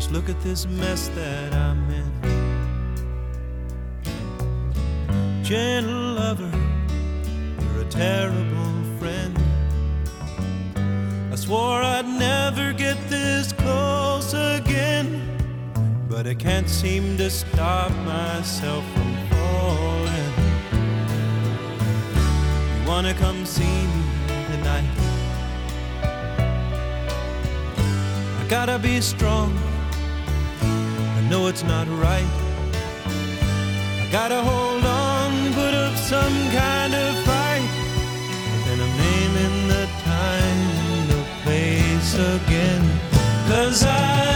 Just look at this mess that I'm in. Gentle lover, you're a terrible friend. I swore I'd never get this close again, but I can't seem to stop myself from falling. You wanna come see me tonight? I gotta be strong, I know it's not right. I gotta hold on, put up some kind of fight, but then I'm naming the time and the place again. 'Cause I